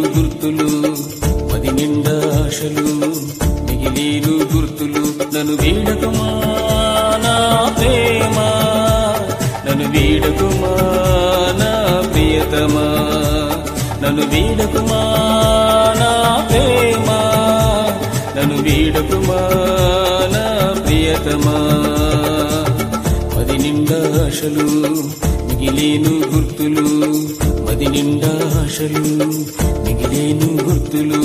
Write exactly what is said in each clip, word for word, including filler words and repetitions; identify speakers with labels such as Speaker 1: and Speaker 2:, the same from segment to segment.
Speaker 1: గుర్తులు మది నిండా ఆశలు మిగిలేను గుర్తులు నన్ను వీడకుమా నా ప్రేమ నన్ను వీడకుమా నా ప్రియతమా నన్ను వీడకుమా నా ప్రేమ నన్ను వీడకుమా నా ప్రియతమా మది నిండా ఆశలు మిగిలేను గుర్తులు మది నిండా ఆశలు మిగిలేను గుర్తులు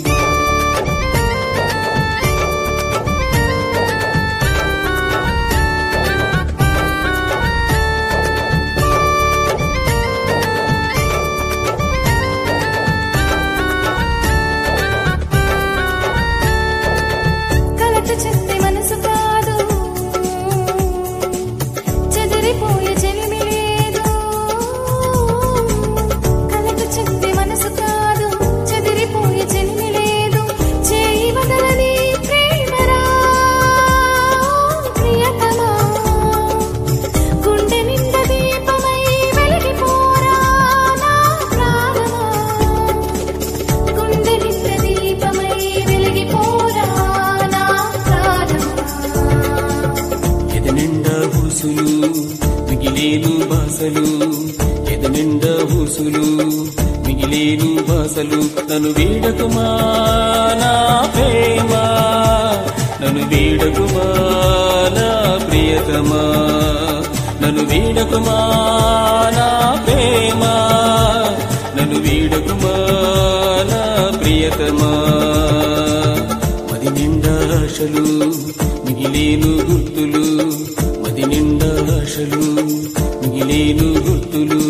Speaker 1: మిగిలేను బాసలు ఎద నిండా ఊసులు మిగిలేను బాసలు నన్ను వీడకుమా నా ప్రేమ నన్ను వీడకుమా నా ప్రియతమా నన్ను వీడకుమా నా ప్రేమ నన్ను వీడకుమా నా ప్రియతమా మది నిండా ఆశలు మిగిలేను గుర్తులు మది నిండా ఆశలు మిగిలేను గుర్తులు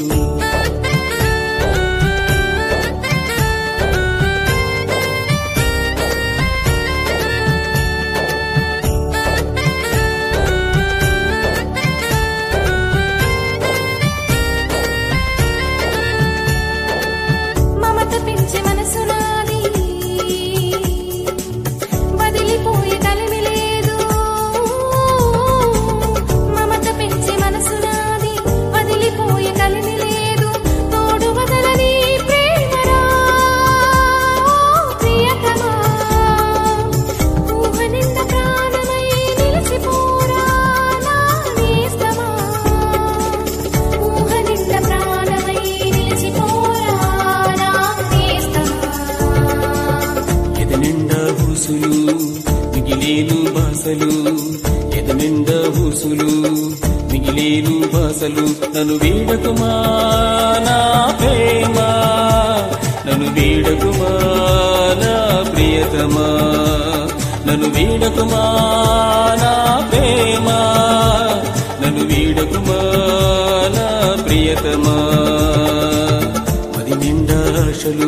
Speaker 1: మిగిలేను బాసలు ఎద నిండా ఊసులు మిగిలేను బాసలు నన్ను వీడకుమా నా ప్రేమ నన్ను వీడకుమా నా ప్రియతమా నన్ను వీడకుమా నా ప్రేమ నన్ను వీడకుమా నా ప్రియతమా మది నిండా ఆశలు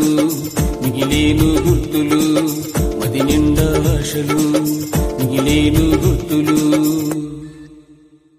Speaker 1: మిగిలేను గుర్తులు మది నిండా ఆశలు మిగిలేను గుర్తులు